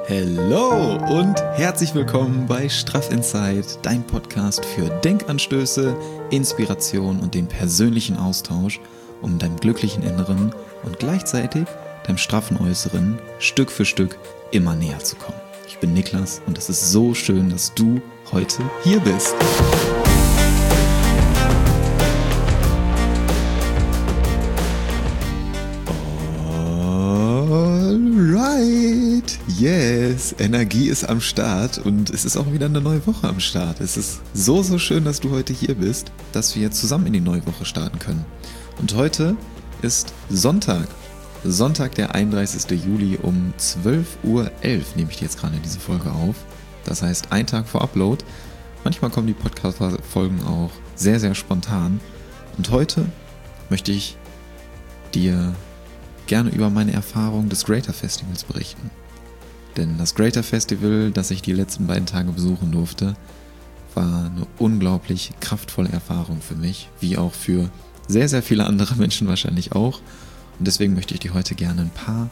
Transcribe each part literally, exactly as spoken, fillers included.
Hello und herzlich willkommen bei Straff Inside, dein Podcast für Denkanstöße, Inspiration und den persönlichen Austausch, um deinem glücklichen Inneren und gleichzeitig deinem straffen Äußeren Stück für Stück immer näher zu kommen. Ich bin Niklas und es ist so schön, dass du heute hier bist. Alright, yes, Energie ist am Start und es ist auch wieder eine neue Woche am Start. Es ist so, so schön, dass du heute hier bist, dass wir zusammen in die neue Woche starten können. Und heute ist Sonntag. Sonntag, der einunddreißigsten Juli um zwölf Uhr elf nehme ich jetzt gerade diese Folge auf. Das heißt, ein Tag vor Upload. Manchmal kommen die Podcast-Folgen auch sehr, sehr spontan. Und heute möchte ich dir gerne über meine Erfahrung des Greater Festivals berichten. Denn das Greater Festival, das ich die letzten beiden Tage besuchen durfte, war eine unglaublich kraftvolle Erfahrung für mich, wie auch für sehr, sehr viele andere Menschen wahrscheinlich auch. Und deswegen möchte ich dir heute gerne ein paar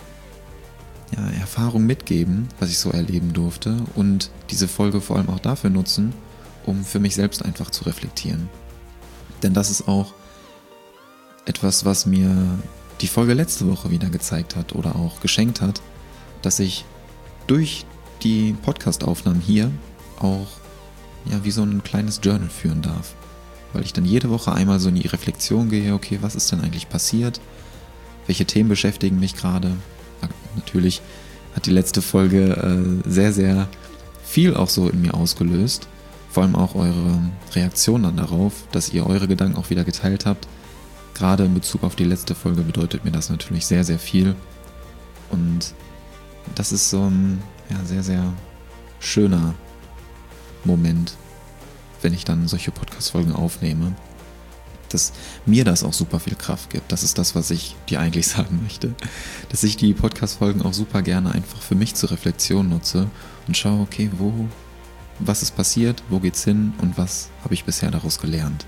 ja, Erfahrungen mitgeben, was ich so erleben durfte und diese Folge vor allem auch dafür nutzen, um für mich selbst einfach zu reflektieren. Denn das ist auch etwas, was mir die Folge letzte Woche wieder gezeigt hat oder auch geschenkt hat, dass ich durch die Podcast-Aufnahmen hier auch ja, wie so ein kleines Journal führen darf. Weil ich dann jede Woche einmal so in die Reflexion gehe, okay, was ist denn eigentlich passiert? Welche Themen beschäftigen mich gerade? Natürlich hat die letzte Folge äh, sehr, sehr viel auch so in mir ausgelöst. Vor allem auch eure Reaktion dann darauf, dass ihr eure Gedanken auch wieder geteilt habt. Gerade in Bezug auf die letzte Folge bedeutet mir das natürlich sehr, sehr viel. Und das ist so ein ja, sehr, sehr schöner Moment, wenn ich dann solche Podcast-Folgen aufnehme, dass mir das auch super viel Kraft gibt. Das ist das, was ich dir eigentlich sagen möchte. Dass ich die Podcast-Folgen auch super gerne einfach für mich zur Reflexion nutze und schaue, okay, wo, was ist passiert, wo geht's hin und was habe ich bisher daraus gelernt.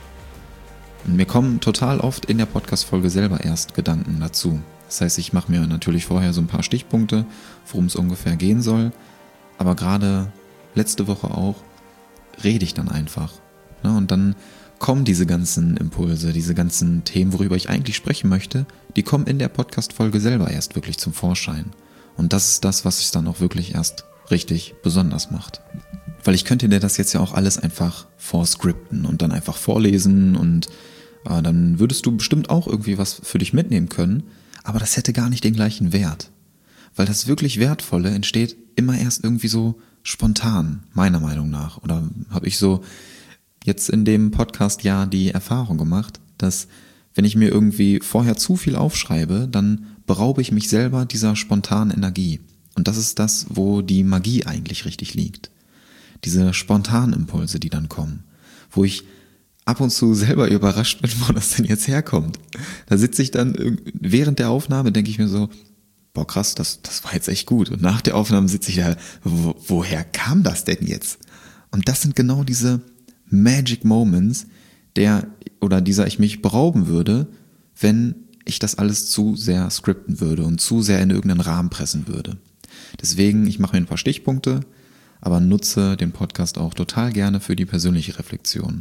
Und mir kommen total oft in der Podcast-Folge selber erst Gedanken dazu. Das heißt, ich mache mir natürlich vorher so ein paar Stichpunkte, worum es ungefähr gehen soll, aber gerade letzte Woche auch rede ich dann einfach. Ne? Und dann kommen diese ganzen Impulse, diese ganzen Themen, worüber ich eigentlich sprechen möchte, die kommen in der Podcast-Folge selber erst wirklich zum Vorschein. Und das ist das, was es dann auch wirklich erst richtig besonders macht. Weil ich könnte dir das jetzt ja auch alles einfach vorscripten und dann einfach vorlesen und äh, dann würdest du bestimmt auch irgendwie was für dich mitnehmen können, aber das hätte gar nicht den gleichen Wert. Weil das wirklich Wertvolle entsteht immer erst irgendwie so spontan, meiner Meinung nach. Oder habe ich so jetzt in dem Podcast ja die Erfahrung gemacht, dass wenn ich mir irgendwie vorher zu viel aufschreibe, dann beraube ich mich selber dieser spontanen Energie. Und das ist das, wo die Magie eigentlich richtig liegt. Diese spontanen Impulse, die dann kommen, wo ich ab und zu selber überrascht bin, wo das denn jetzt herkommt. Da sitze ich dann während der Aufnahme, denke ich mir so, boah krass, das, das war jetzt echt gut. Und nach der Aufnahme sitze ich da, wo, woher kam das denn jetzt? Und das sind genau diese Magic Moments, der oder dieser ich mich berauben würde, wenn ich das alles zu sehr scripten würde und zu sehr in irgendeinen Rahmen pressen würde. Deswegen, ich mache mir ein paar Stichpunkte, aber nutze den Podcast auch total gerne für die persönliche Reflexion.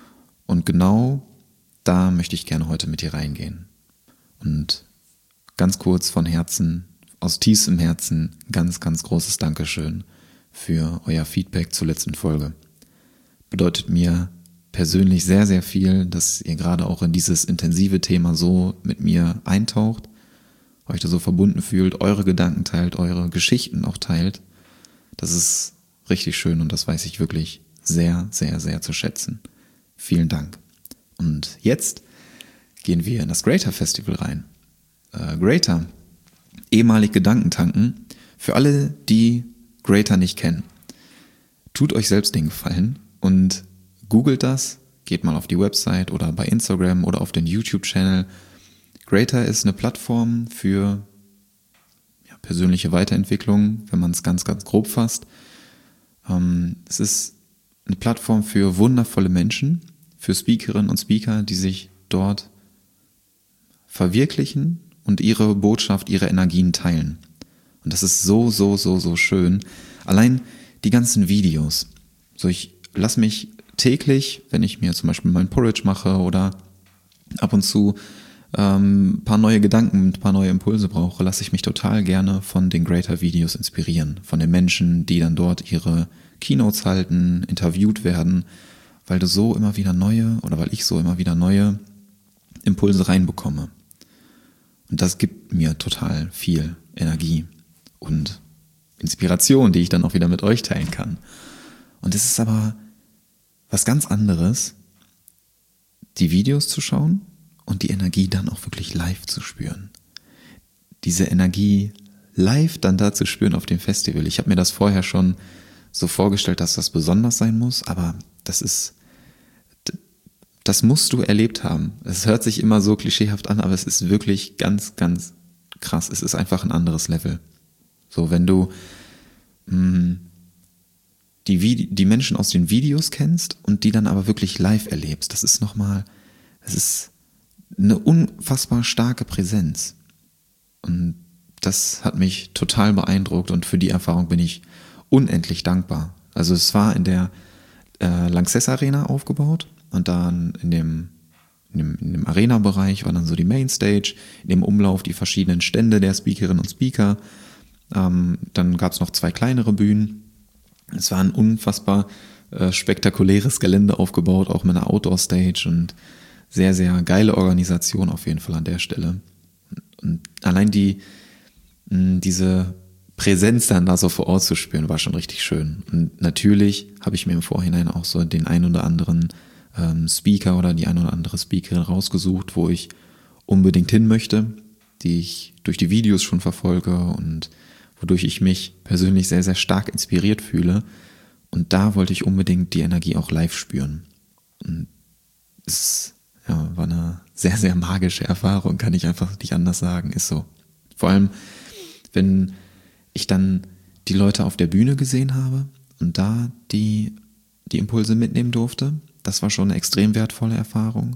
Und genau da möchte ich gerne heute mit dir reingehen. Und ganz kurz von Herzen, aus tiefstem Herzen, ganz, ganz großes Dankeschön für euer Feedback zur letzten Folge. Bedeutet mir persönlich sehr, sehr viel, dass ihr gerade auch in dieses intensive Thema so mit mir eintaucht, euch da so verbunden fühlt, eure Gedanken teilt, eure Geschichten auch teilt. Das ist richtig schön und das weiß ich wirklich sehr, sehr, sehr zu schätzen. Vielen Dank. Und jetzt gehen wir in das Greater Festival rein. Äh, Greater, ehemalig Gedankentanken, für alle, die Greater nicht kennen. Tut euch selbst den Gefallen und googelt das, geht mal auf die Website oder bei Instagram oder auf den YouTube-Channel. Greater ist eine Plattform für ja, persönliche Weiterentwicklung, wenn man es ganz, ganz grob fasst. Ähm, es ist eine Plattform für wundervolle Menschen, für Speakerinnen und Speaker, die sich dort verwirklichen und ihre Botschaft, ihre Energien teilen. Und das ist so, so, so, so schön. Allein die ganzen Videos. So, ich lasse mich täglich, wenn ich mir zum Beispiel mein Porridge mache oder ab und zu ähm, ein paar neue Gedanken, ein paar neue Impulse brauche, lasse ich mich total gerne von den Greater-Videos inspirieren. Von den Menschen, die dann dort ihre Keynotes halten, interviewt werden, weil du so immer wieder neue, oder weil ich so immer wieder neue Impulse reinbekomme. Und das gibt mir total viel Energie und Inspiration, die ich dann auch wieder mit euch teilen kann. Und es ist aber was ganz anderes, die Videos zu schauen und die Energie dann auch wirklich live zu spüren. Diese Energie live dann da zu spüren auf dem Festival. Ich habe mir das vorher schon so vorgestellt, dass das besonders sein muss, aber das ist, das musst du erlebt haben. Es hört sich immer so klischeehaft an, aber es ist wirklich ganz, ganz krass. Es ist einfach ein anderes Level. So, wenn du mh, die, Vide- die Menschen aus den Videos kennst und die dann aber wirklich live erlebst, das ist nochmal, das ist eine unfassbar starke Präsenz. Und das hat mich total beeindruckt und für die Erfahrung bin ich unendlich dankbar. Also es war in der äh, Lanxess Arena aufgebaut und dann in dem, in dem, in dem Arena-Bereich war dann so die Mainstage, in dem Umlauf die verschiedenen Stände der Speakerinnen und Speaker. Ähm, dann gab es noch zwei kleinere Bühnen. Es war ein unfassbar äh, spektakuläres Gelände aufgebaut, auch mit einer Outdoor-Stage und sehr, sehr geile Organisation auf jeden Fall an der Stelle. Und allein die, mh, diese Präsenz dann da so vor Ort zu spüren, war schon richtig schön. Und natürlich habe ich mir im Vorhinein auch so den ein oder anderen ähm, Speaker oder die ein oder andere Speakerin rausgesucht, wo ich unbedingt hin möchte, die ich durch die Videos schon verfolge und wodurch ich mich persönlich sehr, sehr stark inspiriert fühle. Und da wollte ich unbedingt die Energie auch live spüren. Und es ja, war eine sehr, sehr magische Erfahrung, kann ich einfach nicht anders sagen, ist so. Vor allem, wenn ich dann die Leute auf der Bühne gesehen habe und da die, die Impulse mitnehmen durfte, das war schon eine extrem wertvolle Erfahrung.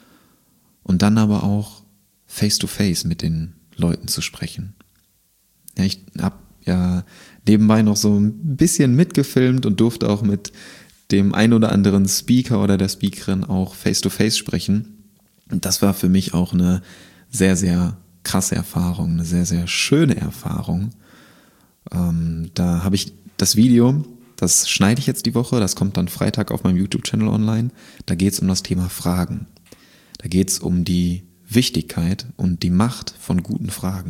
Und dann aber auch face to face mit den Leuten zu sprechen. Ja, ich habe ja nebenbei noch so ein bisschen mitgefilmt und durfte auch mit dem ein oder anderen Speaker oder der Speakerin auch face to face sprechen. Und das war für mich auch eine sehr, sehr krasse Erfahrung, eine sehr, sehr schöne Erfahrung. Ähm, da habe ich das Video, das schneide ich jetzt die Woche, das kommt dann Freitag auf meinem YouTube-Channel online. Da geht es um das Thema Fragen. Da geht es um die Wichtigkeit und die Macht von guten Fragen.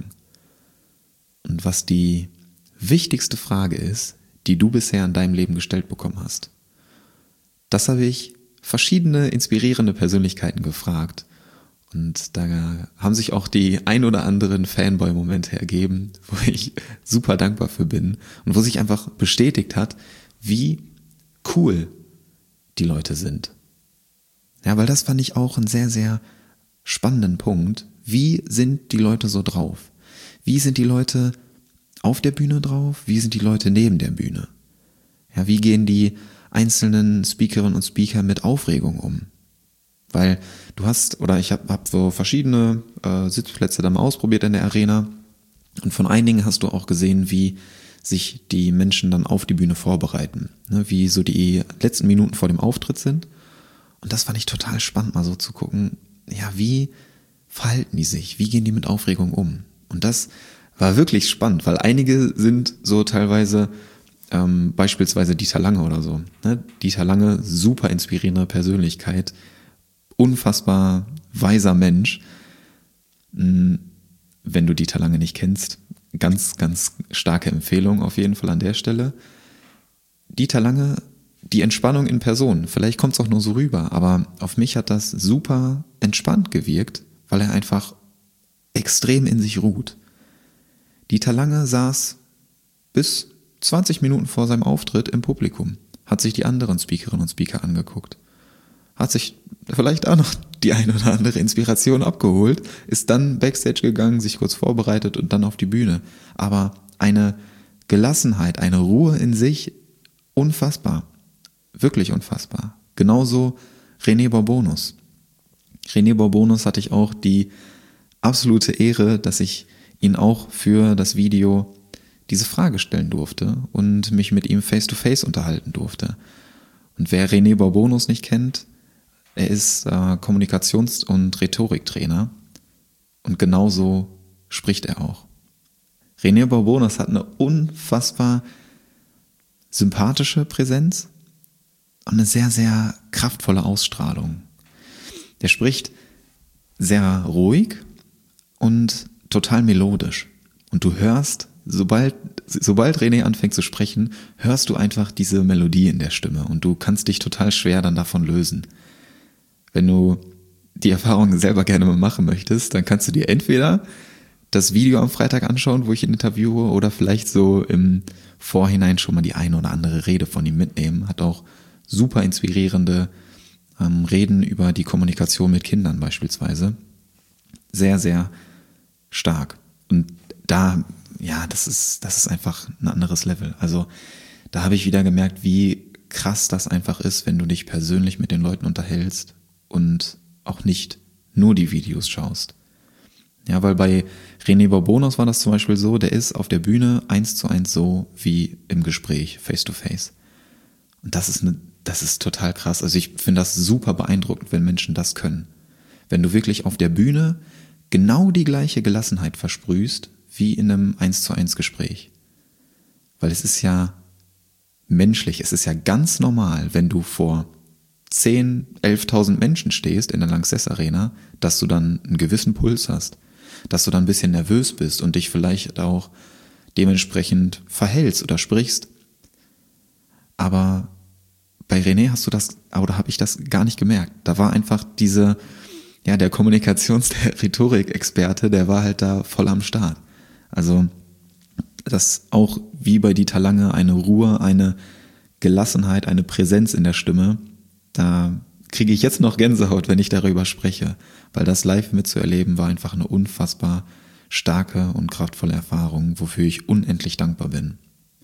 Und was die wichtigste Frage ist, die du bisher in deinem Leben gestellt bekommen hast. Das habe ich verschiedene inspirierende Persönlichkeiten gefragt. Und da haben sich auch die ein oder anderen Fanboy-Momente ergeben, wo ich super dankbar für bin und wo sich einfach bestätigt hat, wie cool die Leute sind. Ja, weil das fand ich auch einen sehr, sehr spannenden Punkt. Wie sind die Leute so drauf? Wie sind die Leute auf der Bühne drauf? Wie sind die Leute neben der Bühne? Ja, wie gehen die einzelnen Speakerinnen und Speaker mit Aufregung um? Weil du hast, oder ich habe hab so verschiedene äh, Sitzplätze da mal ausprobiert in der Arena und von einigen hast du auch gesehen, wie sich die Menschen dann auf die Bühne vorbereiten, ne, wie so die letzten Minuten vor dem Auftritt sind. Und das fand ich total spannend, mal so zu gucken, ja, wie verhalten die sich, wie gehen die mit Aufregung um? Und das war wirklich spannend, weil einige sind so teilweise ähm, beispielsweise Dieter Lange oder so. Ne? Dieter Lange, super inspirierende Persönlichkeit, unfassbar weiser Mensch. Wenn du Dieter Lange nicht kennst, ganz, ganz starke Empfehlung auf jeden Fall an der Stelle. Dieter Lange, die Entspannung in Person, vielleicht kommt es auch nur so rüber, aber auf mich hat das super entspannt gewirkt, weil er einfach extrem in sich ruht. Dieter Lange saß bis zwanzig Minuten vor seinem Auftritt im Publikum, hat sich die anderen Speakerinnen und Speaker angeguckt, hat sich vielleicht auch noch die ein oder andere Inspiration abgeholt, ist dann Backstage gegangen, sich kurz vorbereitet und dann auf die Bühne. Aber eine Gelassenheit, eine Ruhe in sich, unfassbar, wirklich unfassbar. Genauso René Bourbonus. René Bourbonus hatte ich auch die absolute Ehre, dass ich ihn auch für das Video diese Frage stellen durfte und mich mit ihm face-to-face unterhalten durfte. Und wer René Bourbonus nicht kennt, er ist äh, Kommunikations- und Rhetoriktrainer und genauso spricht er auch. René Bourbonus hat eine unfassbar sympathische Präsenz und eine sehr, sehr kraftvolle Ausstrahlung. Der spricht sehr ruhig und total melodisch. Und du hörst, sobald, sobald René anfängt zu sprechen, hörst du einfach diese Melodie in der Stimme und du kannst dich total schwer dann davon lösen. Wenn du die Erfahrung selber gerne mal machen möchtest, dann kannst du dir entweder das Video am Freitag anschauen, wo ich ihn interviewe, oder vielleicht so im Vorhinein schon mal die eine oder andere Rede von ihm mitnehmen. Hat auch super inspirierende ähm, Reden über die Kommunikation mit Kindern beispielsweise. Sehr, sehr stark. Und da, ja, das ist, das ist einfach ein anderes Level. Also da habe ich wieder gemerkt, wie krass das einfach ist, wenn du dich persönlich mit den Leuten unterhältst und auch nicht nur die Videos schaust. Ja, weil bei René Bourbonus war das zum Beispiel so, der ist auf der Bühne eins zu eins so wie im Gespräch, face to face. Und das ist eine, das ist total krass. Also ich finde das super beeindruckend, wenn Menschen das können. Wenn du wirklich auf der Bühne genau die gleiche Gelassenheit versprühst, wie in einem eins zu eins Gespräch. Weil es ist ja menschlich, es ist ja ganz normal, wenn du vor zehntausend, elftausend Menschen stehst in der Lanxess Arena, dass du dann einen gewissen Puls hast, dass du dann ein bisschen nervös bist und dich vielleicht auch dementsprechend verhältst oder sprichst. Aber bei René hast du das, oder habe ich das gar nicht gemerkt. Da war einfach diese, ja, der Kommunikations-, der Rhetorik-Experte, der war halt da voll am Start. Also, das auch wie bei Dieter Lange eine Ruhe, eine Gelassenheit, eine Präsenz in der Stimme, da kriege ich jetzt noch Gänsehaut, wenn ich darüber spreche, weil das live mitzuerleben war einfach eine unfassbar starke und kraftvolle Erfahrung, wofür ich unendlich dankbar bin.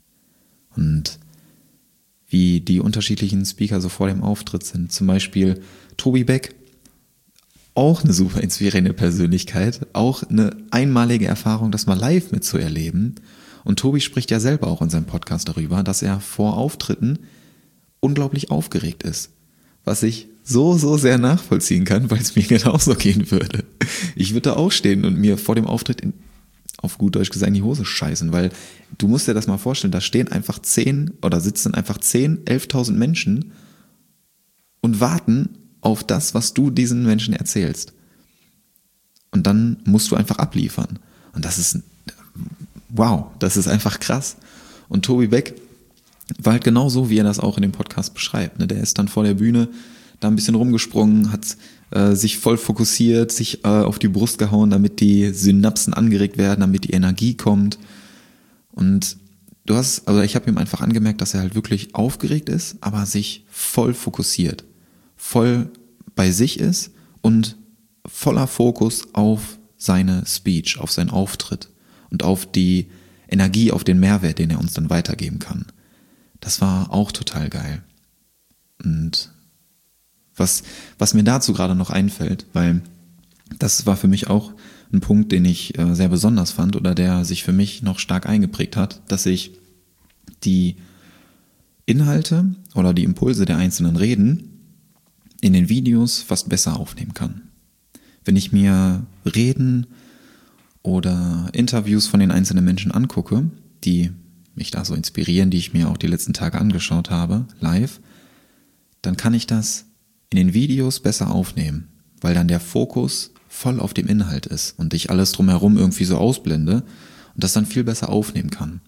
Und wie die unterschiedlichen Speaker so vor dem Auftritt sind, zum Beispiel Tobi Beck, auch eine super inspirierende Persönlichkeit, auch eine einmalige Erfahrung, das mal live mitzuerleben. Und Tobi spricht ja selber auch in seinem Podcast darüber, dass er vor Auftritten unglaublich aufgeregt ist. Was ich so, so sehr nachvollziehen kann, weil es mir genauso gehen würde. Ich würde da auch stehen und mir vor dem Auftritt in, auf gut Deutsch gesagt in die Hose scheißen, weil du musst dir das mal vorstellen, da stehen einfach zehn oder sitzen einfach zehn, elftausend Menschen und warten auf das, was du diesen Menschen erzählst. Und dann musst du einfach abliefern. Und das ist, wow, das ist einfach krass. Und Tobi Beck war halt genau so, wie er das auch in dem Podcast beschreibt. Der ist dann vor der Bühne da ein bisschen rumgesprungen, hat äh, sich voll fokussiert, sich äh, auf die Brust gehauen, damit die Synapsen angeregt werden, damit die Energie kommt. Und du hast, also ich habe ihm einfach angemerkt, dass er halt wirklich aufgeregt ist, aber sich voll fokussiert, voll bei sich ist und voller Fokus auf seine Speech, auf seinen Auftritt und auf die Energie, auf den Mehrwert, den er uns dann weitergeben kann. Das war auch total geil. Und was, was mir dazu gerade noch einfällt, weil das war für mich auch ein Punkt, den ich äh, sehr besonders fand oder der sich für mich noch stark eingeprägt hat, dass ich die Inhalte oder die Impulse der einzelnen Reden in den Videos fast besser aufnehmen kann. Wenn ich mir Reden oder Interviews von den einzelnen Menschen angucke, die mich da so inspirieren, die ich mir auch die letzten Tage angeschaut habe, live, dann kann ich das in den Videos besser aufnehmen, weil dann der Fokus voll auf dem Inhalt ist und ich alles drumherum irgendwie so ausblende und das dann viel besser aufnehmen kann.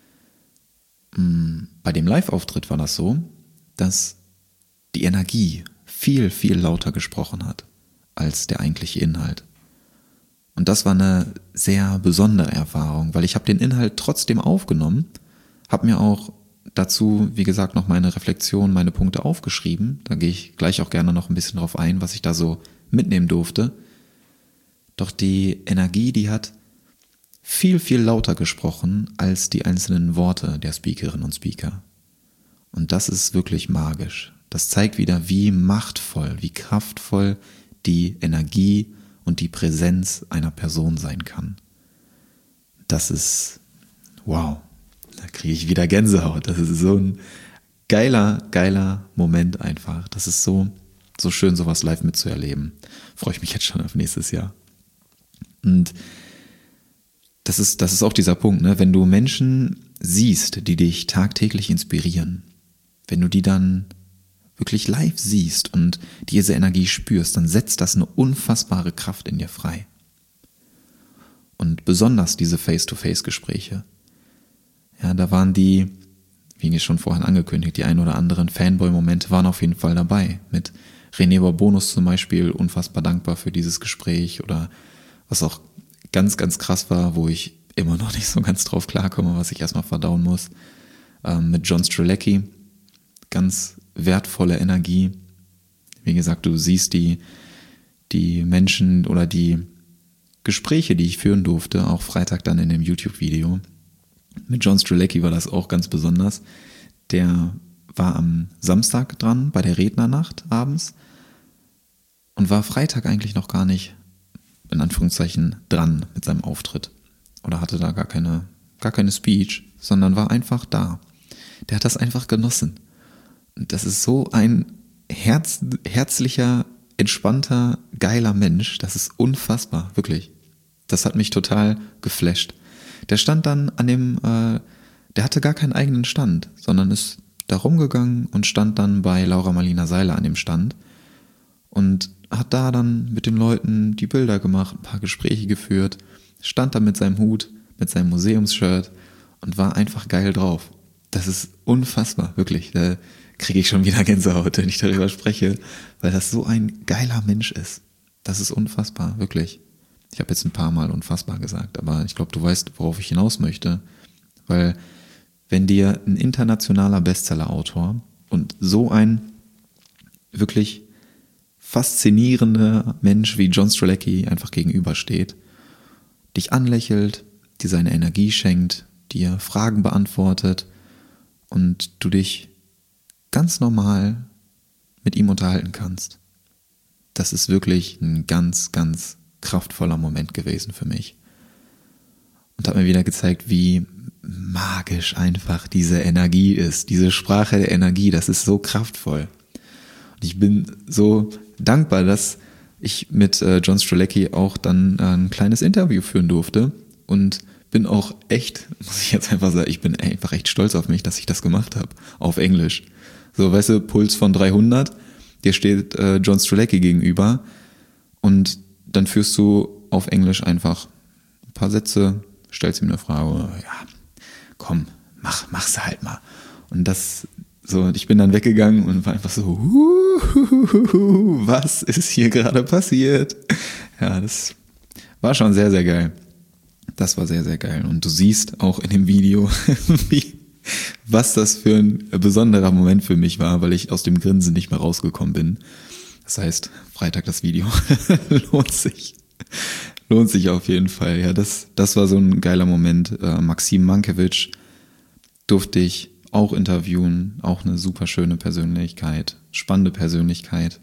Bei dem Live-Auftritt war das so, dass die Energie viel, viel lauter gesprochen hat als der eigentliche Inhalt. Und das war eine sehr besondere Erfahrung, weil ich habe den Inhalt trotzdem aufgenommen, habe mir auch dazu, wie gesagt, noch meine Reflexion, meine Punkte aufgeschrieben. Da gehe ich gleich auch gerne noch ein bisschen drauf ein, was ich da so mitnehmen durfte. Doch die Energie, die hat viel, viel lauter gesprochen als die einzelnen Worte der Speakerinnen und Speaker. Und das ist wirklich magisch. Das zeigt wieder, wie machtvoll, wie kraftvoll die Energie und die Präsenz einer Person sein kann. Das ist wow. da kriege ich wieder Gänsehaut. Das ist so ein geiler, geiler Moment einfach. Das ist so, so schön, sowas live mitzuerleben. Freue ich mich jetzt schon auf nächstes Jahr. Und das ist, das ist auch dieser Punkt, ne? Wenn du Menschen siehst, die dich tagtäglich inspirieren, wenn du die dann wirklich live siehst und diese Energie spürst, dann setzt das eine unfassbare Kraft in dir frei. Und besonders diese Face-to-Face-Gespräche. Ja, da waren die, wie schon vorhin angekündigt, die ein oder anderen Fanboy-Momente waren auf jeden Fall dabei. Mit René Bourbonus zum Beispiel, unfassbar dankbar für dieses Gespräch, oder was auch ganz, ganz krass war, wo ich immer noch nicht so ganz drauf klarkomme, was ich erstmal verdauen muss, ähm, mit John Strzelecki. Ganz wertvolle Energie. Wie gesagt, du siehst die, die Menschen oder die Gespräche, die ich führen durfte, auch Freitag dann in dem YouTube-Video. Mit John Strzelecki war das auch ganz besonders. Der war am Samstag dran bei der Rednernacht abends und war Freitag eigentlich noch gar nicht, in Anführungszeichen, dran mit seinem Auftritt. Oder hatte da gar keine, gar keine Speech, sondern war einfach da. Der hat das einfach genossen. Und das ist so ein herz, herzlicher, entspannter, geiler Mensch. Das ist unfassbar, wirklich. Das hat mich total geflasht. Der stand dann an dem, äh, der hatte gar keinen eigenen Stand, sondern ist da rumgegangen und stand dann bei Laura Marlina Seiler an dem Stand und hat da dann mit den Leuten die Bilder gemacht, ein paar Gespräche geführt, stand da mit seinem Hut, mit seinem Museumsshirt und war einfach geil drauf. Das ist unfassbar, wirklich. Da kriege ich schon wieder Gänsehaut, wenn ich darüber spreche, weil das so ein geiler Mensch ist. Das ist unfassbar, wirklich. Ich habe jetzt ein paar Mal unfassbar gesagt, aber ich glaube, du weißt, worauf ich hinaus möchte, weil wenn dir ein internationaler Bestseller-Autor und so ein wirklich faszinierender Mensch wie John Strzelecki einfach gegenübersteht, dich anlächelt, dir seine Energie schenkt, dir Fragen beantwortet und du dich ganz normal mit ihm unterhalten kannst. Das ist wirklich ein ganz, ganz kraftvoller Moment gewesen für mich. Und hat mir wieder gezeigt, wie magisch einfach diese Energie ist. Diese Sprache der Energie, das ist so kraftvoll. Und ich bin so dankbar, dass ich mit äh, John Strzelecki auch dann äh, ein kleines Interview führen durfte und bin auch echt, muss ich jetzt einfach sagen, ich bin einfach echt stolz auf mich, dass ich das gemacht habe, auf Englisch. So, weißt du, Puls von dreihundert, dir steht äh, John Strzelecki gegenüber und dann führst du auf Englisch einfach ein paar Sätze, stellst ihm eine Frage, ja, komm, mach, mach's halt mal. Und das, so, ich bin dann weggegangen und war einfach so, huhuhuhu, was ist hier gerade passiert? Ja, das war schon sehr, sehr geil. Das war sehr, sehr geil. Und du siehst auch in dem Video, wie, was das für ein besonderer Moment für mich war, weil ich aus dem Grinsen nicht mehr rausgekommen bin. Das heißt, Freitag das Video lohnt sich. Lohnt sich auf jeden Fall. Ja, das, das war so ein geiler Moment. Äh, Maxim Mankiewicz durfte ich auch interviewen. Auch eine super schöne Persönlichkeit. Spannende Persönlichkeit.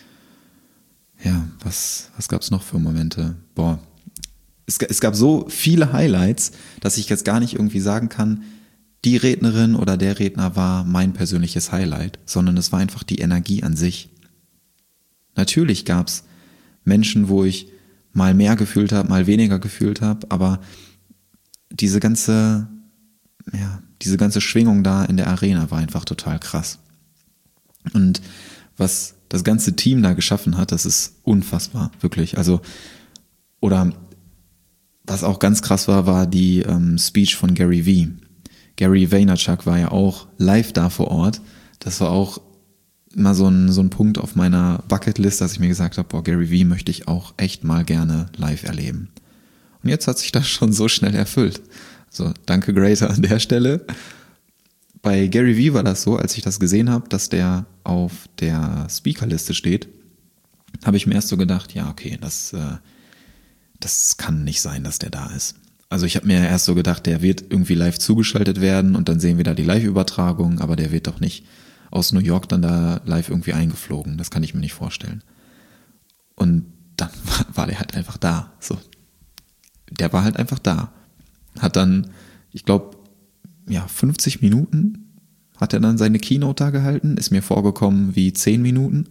Ja, was, was gab's noch für Momente? Boah. Es, es gab so viele Highlights, dass ich jetzt gar nicht irgendwie sagen kann, die Rednerin oder der Redner war mein persönliches Highlight, sondern es war einfach die Energie an sich. Natürlich gab's Menschen, wo ich mal mehr gefühlt habe, mal weniger gefühlt habe, aber diese ganze, ja, diese ganze Schwingung da in der Arena war einfach total krass. Und was das ganze Team da geschaffen hat, das ist unfassbar, wirklich. Also, oder was auch ganz krass war, war die ähm, Speech von Gary Vee. Gary Vaynerchuk war ja auch live da vor Ort. Das war auch immer so ein, so ein Punkt auf meiner Bucketlist, dass ich mir gesagt habe, boah, Gary Vee möchte ich auch echt mal gerne live erleben. Und jetzt hat sich das schon so schnell erfüllt. So, danke Greater an der Stelle. Bei Gary Vee war das so, als ich das gesehen habe, dass der auf der Speakerliste steht, habe ich mir erst so gedacht, ja, okay, das, äh, das kann nicht sein, dass der da ist. Also ich habe mir erst so gedacht, der wird irgendwie live zugeschaltet werden und dann sehen wir da die Live-Übertragung, aber der wird doch nicht aus New York dann da live irgendwie eingeflogen. Das kann ich mir nicht vorstellen. Und dann war der halt einfach da. So, der war halt einfach da. Hat dann, ich glaube, ja, fünfzig Minuten hat er dann seine Keynote da gehalten, ist mir vorgekommen wie zehn Minuten.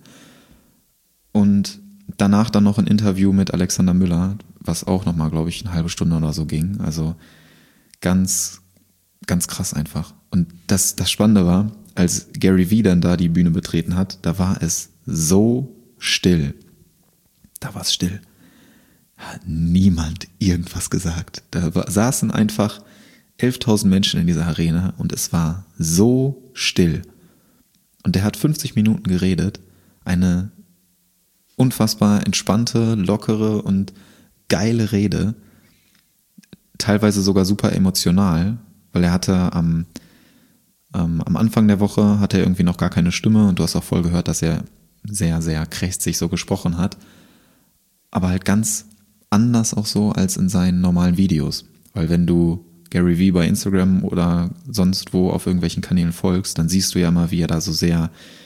Und danach dann noch ein Interview mit Alexander Müller, was auch nochmal, glaube ich, eine halbe Stunde oder so ging. Also ganz, ganz krass einfach. Und das, das Spannende war, als Gary Vee dann da die Bühne betreten hat, da war es so still. Da war es still. Hat niemand irgendwas gesagt. Da war, saßen einfach elftausend Menschen in dieser Arena und es war so still. Und der hat fünfzig Minuten geredet. Eine unfassbar entspannte, lockere und geile Rede. Teilweise sogar super emotional, weil er hatte am, ähm, am Anfang der Woche hatte er irgendwie noch gar keine Stimme und du hast auch voll gehört, dass er sehr, sehr krächzig so gesprochen hat. Aber halt ganz anders auch so als in seinen normalen Videos. Weil wenn du Gary Vee bei Instagram oder sonst wo auf irgendwelchen Kanälen folgst, dann siehst du ja immer, wie er da so sehr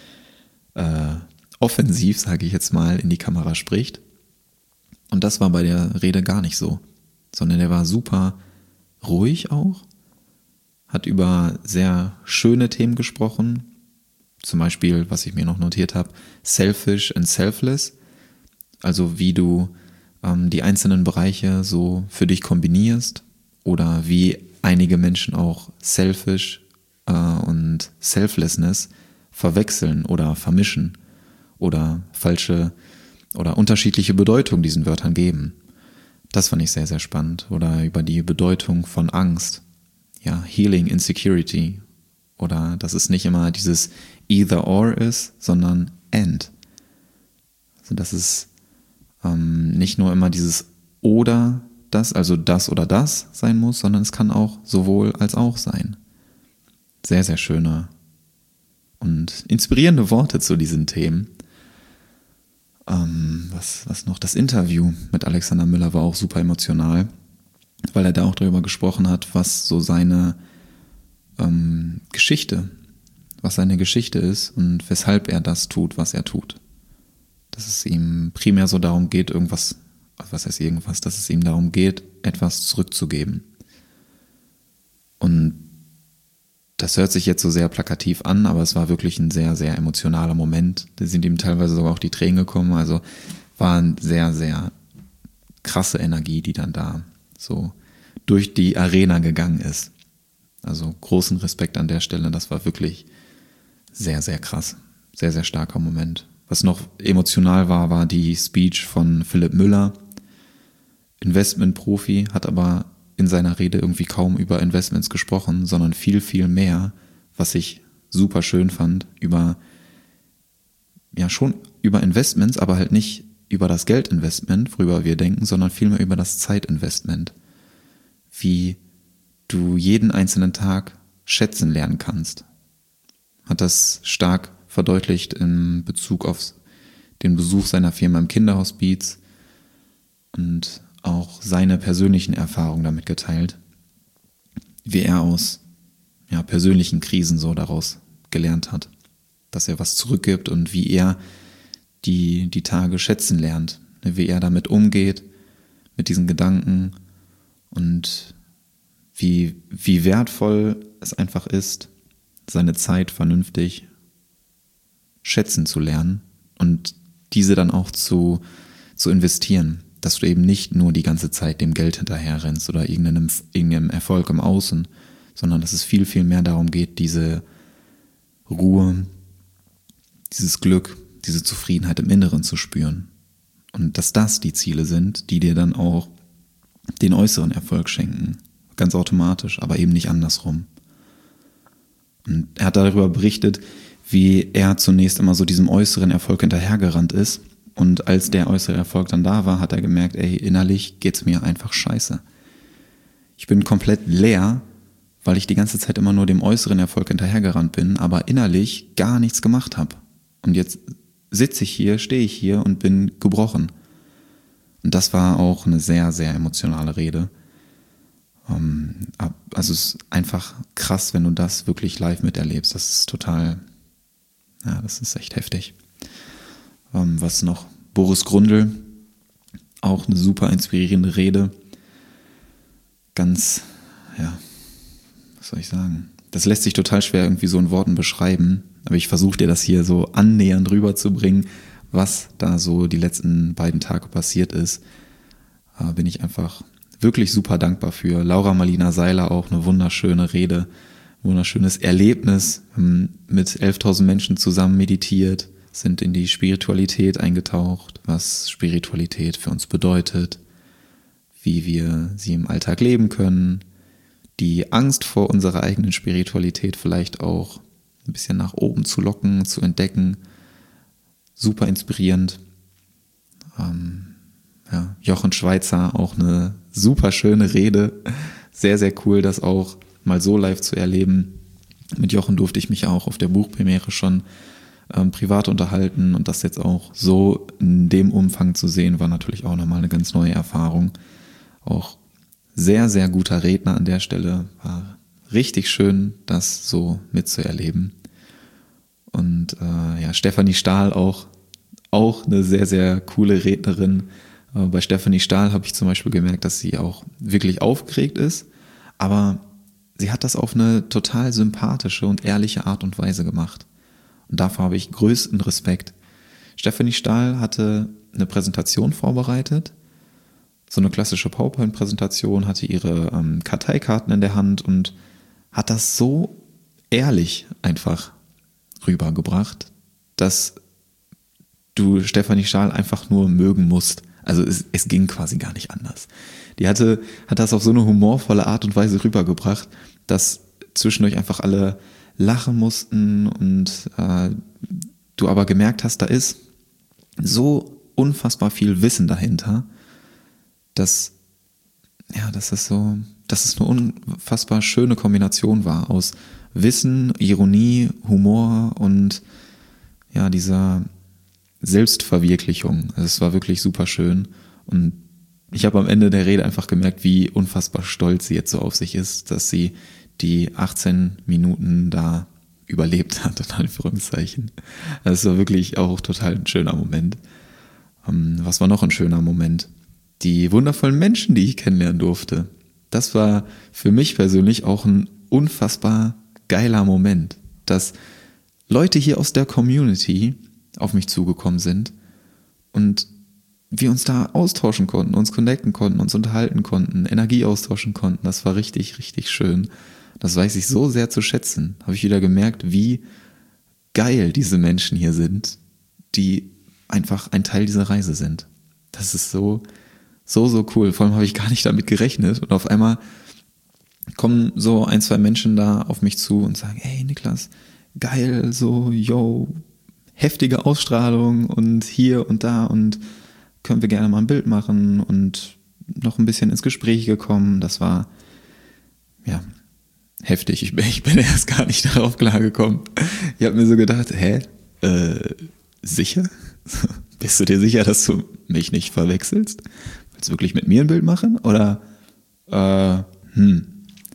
äh, offensiv, sage ich jetzt mal, in die Kamera spricht. Und das war bei der Rede gar nicht so. Sondern er war super ruhig auch, hat über sehr schöne Themen gesprochen. Zum Beispiel, was ich mir noch notiert habe, selfish and selfless. Also wie du ähm, die einzelnen Bereiche so für dich kombinierst oder wie einige Menschen auch selfish äh, und selflessness verwechseln oder vermischen oder falsche oder unterschiedliche Bedeutungen diesen Wörtern geben. Das fand ich sehr, sehr spannend. Oder über die Bedeutung von Angst. Ja, Healing Insecurity. Oder dass es nicht immer dieses either or ist, sondern and. Also dass es ähm, nicht nur immer dieses oder das, also das oder das sein muss, sondern es kann auch sowohl als auch sein. Sehr, sehr schöne und inspirierende Worte zu diesen Themen. Ähm, was, was noch? Das Interview mit Alexander Müller war auch super emotional, weil er da auch darüber gesprochen hat, was so seine ähm, Geschichte, was seine Geschichte ist und weshalb er das tut, was er tut. Dass es ihm primär so darum geht, irgendwas, was heißt irgendwas, dass es ihm darum geht, etwas zurückzugeben. Und das hört sich jetzt so sehr plakativ an, aber es war wirklich ein sehr, sehr emotionaler Moment. Da sind ihm teilweise sogar auch die Tränen gekommen. Also war eine sehr, sehr krasse Energie, die dann da so durch die Arena gegangen ist. Also großen Respekt an der Stelle. Das war wirklich sehr, sehr krass. Sehr, sehr starker Moment. Was noch emotional war, war die Speech von Philipp Müller. Investmentprofi, hat aber in seiner Rede irgendwie kaum über Investments gesprochen, sondern viel, viel mehr, was ich super schön fand, über, ja schon über Investments, aber halt nicht über das Geldinvestment, worüber wir denken, sondern vielmehr über das Zeitinvestment. Wie du jeden einzelnen Tag schätzen lernen kannst. Hat das stark verdeutlicht in Bezug auf den Besuch seiner Firma im Kinderhospiz und auch seine persönlichen Erfahrungen damit geteilt, wie er aus ja, persönlichen Krisen so daraus gelernt hat, dass er was zurückgibt und wie er die, die Tage schätzen lernt, wie er damit umgeht, mit diesen Gedanken und wie, wie wertvoll es einfach ist, seine Zeit vernünftig schätzen zu lernen und diese dann auch zu, zu investieren. Dass du eben nicht nur die ganze Zeit dem Geld hinterher rennst oder irgendeinem, irgendeinem Erfolg im Außen, sondern dass es viel, viel mehr darum geht, diese Ruhe, dieses Glück, diese Zufriedenheit im Inneren zu spüren. Und dass das die Ziele sind, die dir dann auch den äußeren Erfolg schenken. Ganz automatisch, aber eben nicht andersrum. Und er hat darüber berichtet, wie er zunächst immer so diesem äußeren Erfolg hinterhergerannt ist. Und als der äußere Erfolg dann da war, hat er gemerkt, ey, innerlich geht's mir einfach scheiße. Ich bin komplett leer, weil ich die ganze Zeit immer nur dem äußeren Erfolg hinterhergerannt bin, aber innerlich gar nichts gemacht habe. Und jetzt sitze ich hier, stehe ich hier und bin gebrochen. Und das war auch eine sehr, sehr emotionale Rede. Also es ist einfach krass, wenn du das wirklich live miterlebst. Das ist total, ja, das ist echt heftig. Was noch? Boris Grundl, auch eine super inspirierende Rede. Ganz, ja, was soll ich sagen? Das lässt sich total schwer irgendwie so in Worten beschreiben, aber ich versuche dir das hier so annähernd rüberzubringen, was da so die letzten beiden Tage passiert ist. Da bin ich einfach wirklich super dankbar für. Laura Marlina Seiler auch eine wunderschöne Rede, wunderschönes Erlebnis, mit elftausend Menschen zusammen meditiert, sind in die Spiritualität eingetaucht, was Spiritualität für uns bedeutet, wie wir sie im Alltag leben können, die Angst vor unserer eigenen Spiritualität vielleicht auch ein bisschen nach oben zu locken, zu entdecken. Super inspirierend. Ähm, ja, Jochen Schweizer, auch eine super schöne Rede. Sehr, sehr cool, das auch mal so live zu erleben. Mit Jochen durfte ich mich auch auf der Buchpremiere schon ähm, privat unterhalten und das jetzt auch so in dem Umfang zu sehen, war natürlich auch nochmal eine ganz neue Erfahrung. Auch sehr, sehr guter Redner an der Stelle. War richtig schön, das so mitzuerleben. Und äh, ja, Stefanie Stahl auch, auch eine sehr, sehr coole Rednerin. Äh, bei Stefanie Stahl habe ich zum Beispiel gemerkt, dass sie auch wirklich aufgeregt ist, aber sie hat das auf eine total sympathische und ehrliche Art und Weise gemacht. Und dafür habe ich größten Respekt. Stefanie Stahl hatte eine Präsentation vorbereitet, so eine klassische PowerPoint-Präsentation, hatte ihre ähm, Karteikarten in der Hand und hat das so ehrlich einfach rübergebracht, dass du Stefanie Stahl einfach nur mögen musst. Also es, es ging quasi gar nicht anders. Die hatte, hat das auf so eine humorvolle Art und Weise rübergebracht, dass zwischendurch einfach alle lachen mussten und äh, du aber gemerkt hast, da ist so unfassbar viel Wissen dahinter, dass, ja, dass es so, dass es eine unfassbar schöne Kombination war aus Wissen, Ironie, Humor und ja, dieser Selbstverwirklichung. Also es war wirklich super schön und ich habe am Ende der Rede einfach gemerkt, wie unfassbar stolz sie jetzt so auf sich ist, dass sie die achtzehn Minuten da überlebt hat, in Anführungszeichen. Das war wirklich auch total ein schöner Moment. Was war noch ein schöner Moment? Die wundervollen Menschen, die ich kennenlernen durfte. Das war für mich persönlich auch ein unfassbar geiler Moment, dass Leute hier aus der Community auf mich zugekommen sind und wir uns da austauschen konnten, uns connecten konnten, uns unterhalten konnten, Energie austauschen konnten. Das war richtig, richtig schön. Das weiß ich so sehr zu schätzen. Habe ich wieder gemerkt, wie geil diese Menschen hier sind, die einfach ein Teil dieser Reise sind. Das ist so, so, so cool. Vor allem habe ich gar nicht damit gerechnet und auf einmal kommen so ein, zwei Menschen da auf mich zu und sagen, hey Niklas, geil, so, yo, heftige Ausstrahlung und hier und da und können wir gerne mal ein Bild machen und noch ein bisschen ins Gespräch gekommen. Das war, ja, heftig. Ich bin, ich bin erst gar nicht darauf klargekommen. Ich habe mir so gedacht, hä, äh, sicher? Bist du dir sicher, dass du mich nicht verwechselst? Willst du wirklich mit mir ein Bild machen? Oder, äh, hm,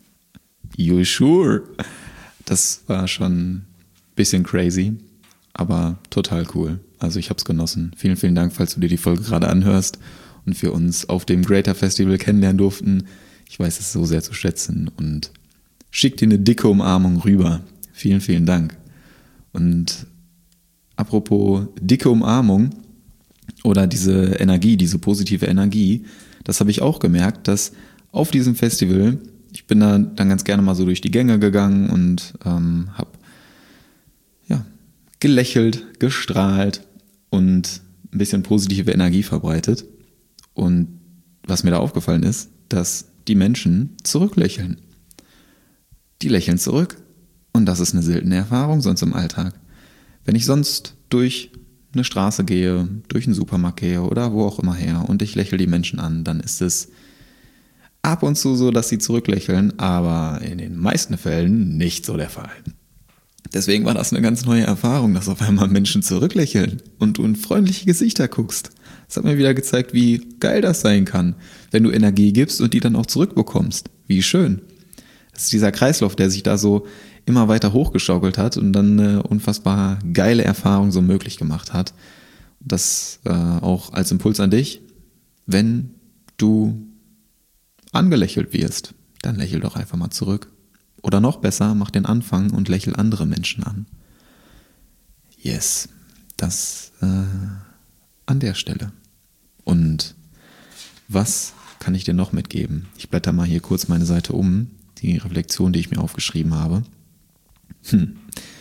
you sure? Das war schon ein bisschen crazy, aber total cool. Also ich habe es genossen. Vielen, vielen Dank, falls du dir die Folge gerade anhörst und wir uns auf dem Greater Festival kennenlernen durften. Ich weiß es so sehr zu schätzen und schick dir eine dicke Umarmung rüber. Vielen, vielen Dank. Und apropos dicke Umarmung oder diese Energie, diese positive Energie, das habe ich auch gemerkt, dass auf diesem Festival, ich bin da dann ganz gerne mal so durch die Gänge gegangen und ähm, habe ja, gelächelt, gestrahlt und ein bisschen positive Energie verbreitet. Und was mir da aufgefallen ist, dass die Menschen zurücklächeln. Die lächeln zurück und das ist eine seltene Erfahrung sonst im Alltag. Wenn ich sonst durch eine Straße gehe, durch einen Supermarkt gehe oder wo auch immer her und ich lächle die Menschen an, dann ist es ab und zu so, dass sie zurücklächeln, aber in den meisten Fällen nicht so der Fall. Deswegen war das eine ganz neue Erfahrung, dass auf einmal Menschen zurücklächeln und du in freundliche Gesichter guckst. Das hat mir wieder gezeigt, wie geil das sein kann, wenn du Energie gibst und die dann auch zurückbekommst. Wie schön. Das ist dieser Kreislauf, der sich da so immer weiter hochgeschaukelt hat und dann eine unfassbar geile Erfahrung so möglich gemacht hat. Das äh, auch als Impuls an dich, wenn du angelächelt wirst, dann lächel doch einfach mal zurück. Oder noch besser, mach den Anfang und lächel andere Menschen an. Yes, das äh, an der Stelle. Und was kann ich dir noch mitgeben? Ich blätter mal hier kurz meine Seite um, die Reflexion, die ich mir aufgeschrieben habe. Hm.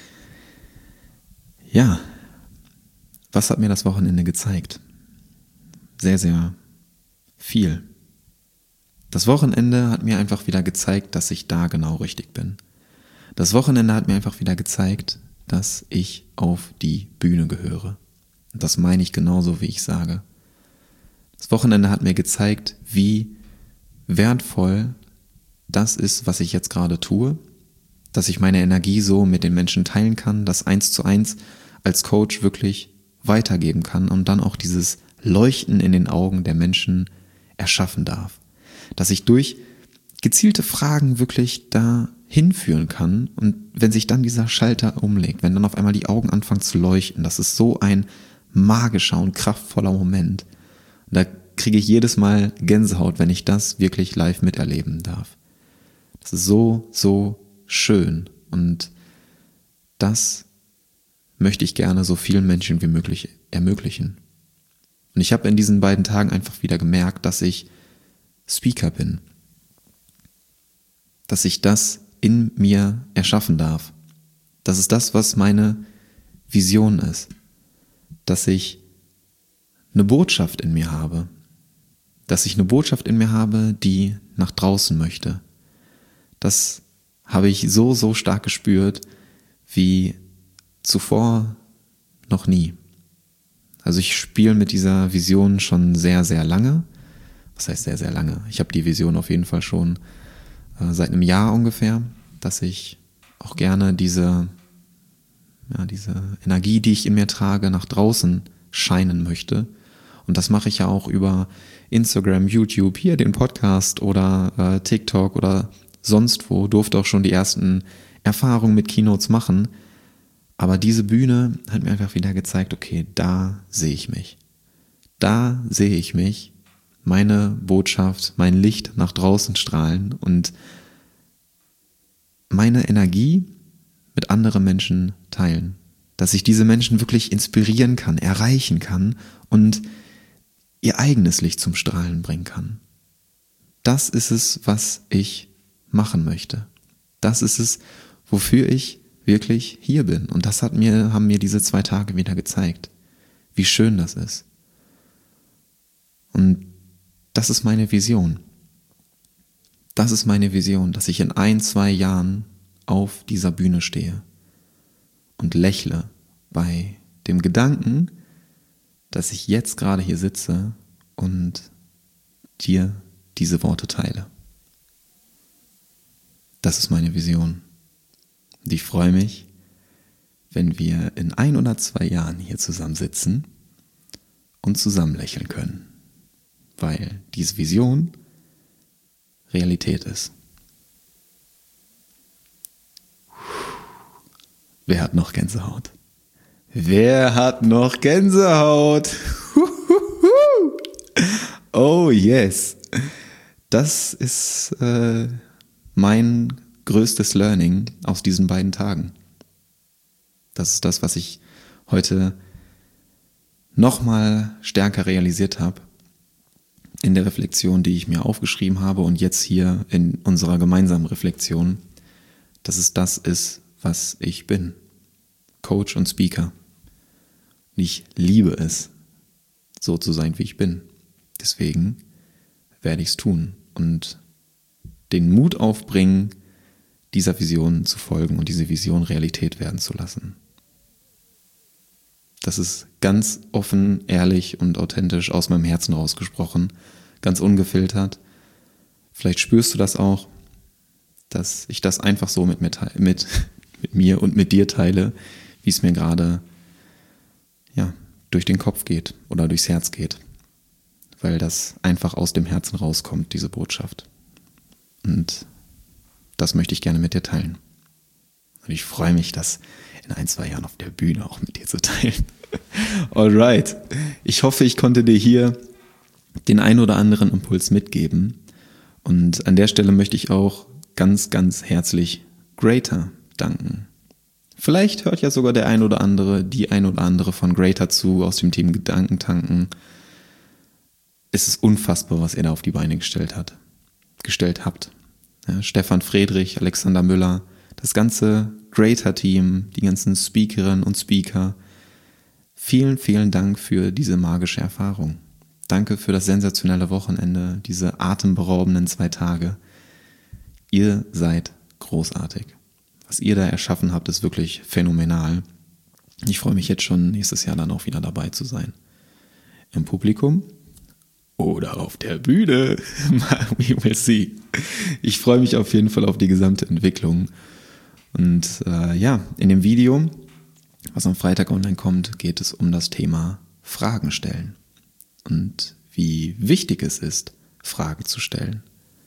Ja, was hat mir das Wochenende gezeigt? Sehr, sehr viel. Das Wochenende hat mir einfach wieder gezeigt, dass ich da genau richtig bin. Das Wochenende hat mir einfach wieder gezeigt, dass ich auf die Bühne gehöre. Und das meine ich genauso, wie ich sage. Das Wochenende hat mir gezeigt, wie wertvoll das ist, was ich jetzt gerade tue, dass ich meine Energie so mit den Menschen teilen kann, das eins zu eins als Coach wirklich weitergeben kann und dann auch dieses Leuchten in den Augen der Menschen erschaffen darf. Dass ich durch gezielte Fragen wirklich da hinführen kann und wenn sich dann dieser Schalter umlegt, wenn dann auf einmal die Augen anfangen zu leuchten, das ist so ein magischer und kraftvoller Moment. Und da kriege ich jedes Mal Gänsehaut, wenn ich das wirklich live miterleben darf. Das ist so, so schön und das möchte ich gerne so vielen Menschen wie möglich ermöglichen. Und ich habe in diesen beiden Tagen einfach wieder gemerkt, dass ich Speaker bin. Dass ich das in mir erschaffen darf. Das ist das, was meine Vision ist. Dass ich eine Botschaft in mir habe. Dass ich eine Botschaft in mir habe, die nach draußen möchte. Das habe ich so, so stark gespürt, wie zuvor noch nie. Also ich spiele mit dieser Vision schon sehr, sehr lange. Was heißt sehr, sehr lange? Ich habe die Vision auf jeden Fall schon äh, seit einem Jahr ungefähr, dass ich auch gerne diese, ja, diese Energie, die ich in mir trage, nach draußen scheinen möchte. Und das mache ich ja auch über Instagram, YouTube, hier den Podcast oder äh, TikTok oder sonst wo. Durfte auch schon die ersten Erfahrungen mit Keynotes machen. Aber diese Bühne hat mir einfach wieder gezeigt, okay, da sehe ich mich. Da sehe ich mich, meine Botschaft, mein Licht nach draußen strahlen und meine Energie mit anderen Menschen teilen. Dass ich diese Menschen wirklich inspirieren kann, erreichen kann und ihr eigenes Licht zum Strahlen bringen kann. Das ist es, was ich machen möchte. Das ist es, wofür ich wirklich hier bin. Und das hat mir, haben mir diese zwei Tage wieder gezeigt, wie schön das ist. Und das ist meine Vision. Das ist meine Vision, dass ich in ein, zwei Jahren auf dieser Bühne stehe und lächle bei dem Gedanken, dass ich jetzt gerade hier sitze und dir diese Worte teile. Das ist meine Vision. Und ich freue mich, wenn wir in ein oder zwei Jahren hier zusammensitzen und zusammen lächeln können, weil diese Vision Realität ist. Wer hat noch Gänsehaut? Wer hat noch Gänsehaut? Oh yes. Das ist äh, mein größtes Learning aus diesen beiden Tagen. Das ist das, was ich heute nochmal stärker realisiert habe in der Reflexion, die ich mir aufgeschrieben habe und jetzt hier in unserer gemeinsamen Reflexion, dass es das ist, was ich bin. Coach und Speaker. Und ich liebe es, so zu sein, wie ich bin. Deswegen werde ich es tun und den Mut aufbringen, dieser Vision zu folgen und diese Vision Realität werden zu lassen. Das ist ganz offen, ehrlich und authentisch aus meinem Herzen rausgesprochen, ganz ungefiltert. Vielleicht spürst du das auch, dass ich das einfach so mit mir, teile, mit, mit mir und mit dir teile, wie es mir gerade ja, durch den Kopf geht oder durchs Herz geht. Weil das einfach aus dem Herzen rauskommt, diese Botschaft. Und das möchte ich gerne mit dir teilen. Und ich freue mich, das in ein, zwei Jahren auf der Bühne auch mit dir zu teilen. Alright. Ich hoffe, ich konnte dir hier den ein oder anderen Impuls mitgeben. Und an der Stelle möchte ich auch ganz, ganz herzlich Greater danken. Vielleicht hört ja sogar der ein oder andere, die ein oder andere von Greater zu, aus dem Team Gedankentanken. Es ist unfassbar, was ihr da auf die Beine gestellt hat, gestellt habt. Ja, Stefan Friedrich, Alexander Müller, das ganze Greater-Team, die ganzen Speakerinnen und Speaker. Vielen, vielen Dank für diese magische Erfahrung. Danke für das sensationelle Wochenende, diese atemberaubenden zwei Tage. Ihr seid großartig. Was ihr da erschaffen habt, ist wirklich phänomenal. Ich freue mich jetzt schon, nächstes Jahr dann auch wieder dabei zu sein. Im Publikum oder auf der Bühne. We will see. Ich freue mich auf jeden Fall auf die gesamte Entwicklung. Und äh, ja, in dem Video, was am Freitag online kommt, geht es um das Thema Fragen stellen. Und wie wichtig es ist, Fragen zu stellen.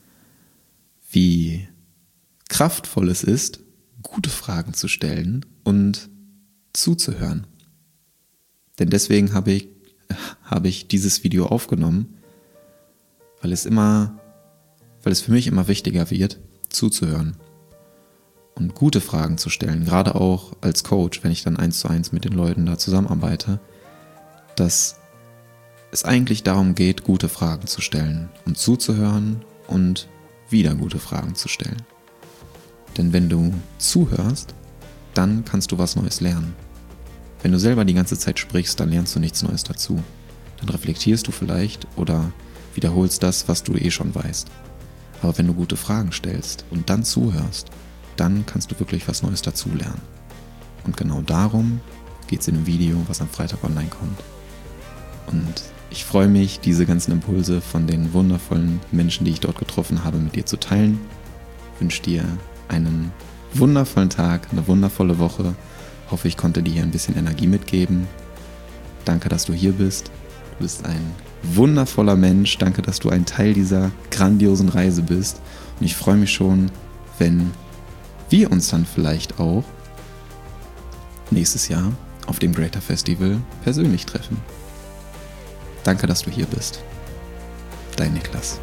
Wie kraftvoll es ist, gute Fragen zu stellen und zuzuhören. Denn deswegen habe ich, habe ich dieses Video aufgenommen, weil es immer, weil es für mich immer wichtiger wird, zuzuhören und gute Fragen zu stellen, gerade auch als Coach, wenn ich dann eins zu eins mit den Leuten da zusammenarbeite, dass es eigentlich darum geht, gute Fragen zu stellen und zuzuhören und wieder gute Fragen zu stellen. Denn wenn du zuhörst, dann kannst du was Neues lernen. Wenn du selber die ganze Zeit sprichst, dann lernst du nichts Neues dazu. Dann reflektierst du vielleicht oder wiederholst das, was du eh schon weißt. Aber wenn du gute Fragen stellst und dann zuhörst, dann kannst du wirklich was Neues dazu lernen. Und genau darum geht es in dem Video, was am Freitag online kommt. Und ich freue mich, diese ganzen Impulse von den wundervollen Menschen, die ich dort getroffen habe, mit dir zu teilen. Ich wünsche dir einen wundervollen Tag, eine wundervolle Woche. Ich hoffe, ich konnte dir hier ein bisschen Energie mitgeben. Danke, dass du hier bist. Du bist ein wundervoller Mensch. Danke, dass du ein Teil dieser grandiosen Reise bist. Und ich freue mich schon, wenn wir uns dann vielleicht auch nächstes Jahr auf dem Greater Festival persönlich treffen. Danke, dass du hier bist. Dein Niklas.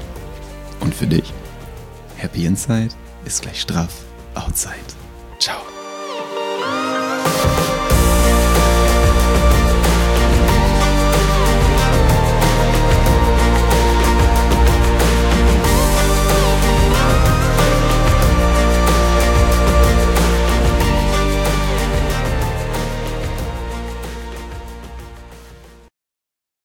Und für dich, Happy Inside ist gleich straff Outside. Ciao.